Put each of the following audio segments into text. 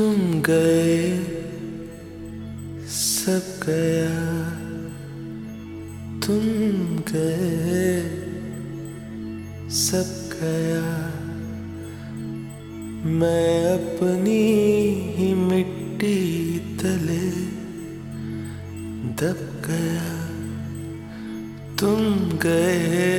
तुम गए सब गया, तुम गए सब गया। मैं अपनी ही मिट्टी तले दब गया। तुम गए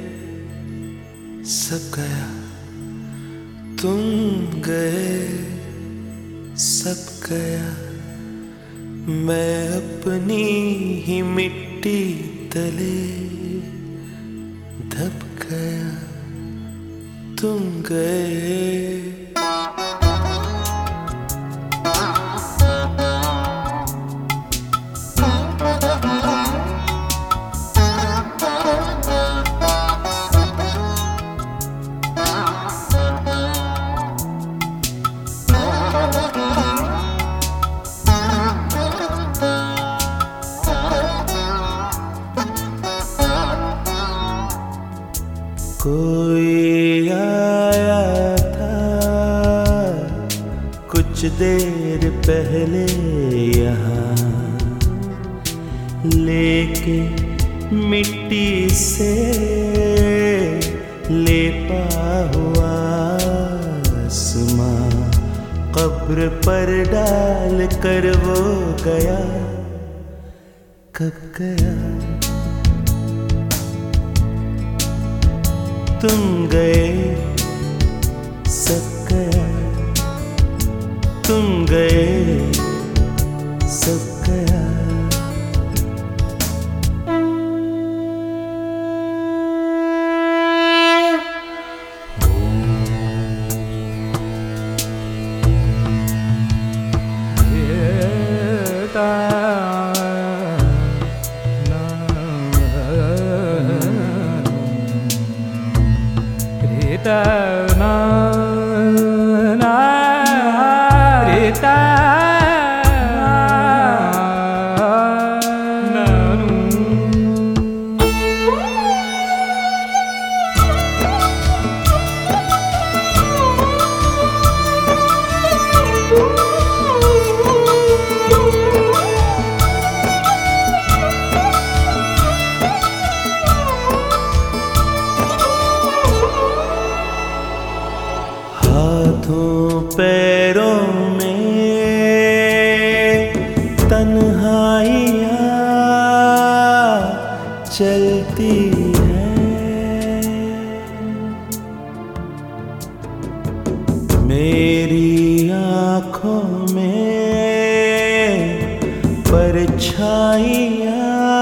सब गया, तुम गए सब गया। मैं अपनी ही मिट्टी तले दब गया। तुम गए कोई आया था कुछ देर पहले यहाँ, लेके मिट्टी से लेपा हुआ आसमां, कब्र पर डाल कर वो गया। कब गया? तुम गए सब गया, तुम गए सब गया। हाथों पैरों में तन्हाइयाँ चलती हैं, मेरी आँखों में परछाइयाँ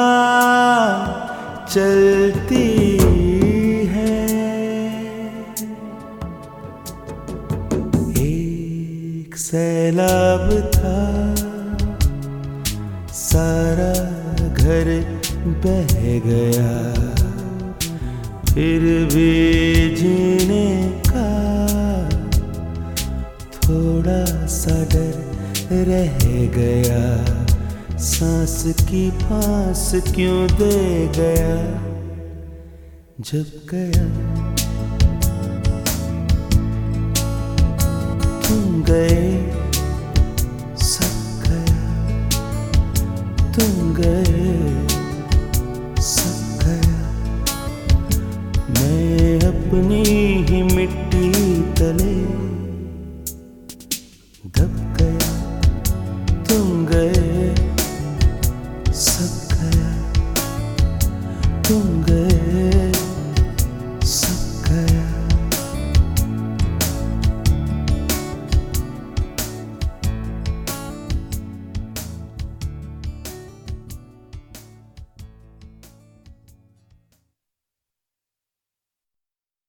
चलती हैं। एक सैलाब था, सारा घर बह गया, फिर भी जीने का थोड़ा सा डर रह गया। सांस की फांस क्यों दे गया जब गया। तुम गए सब गया, तुम गए सब गया। मैं अपनी ही मिट्टी तले दब गया। तुम गए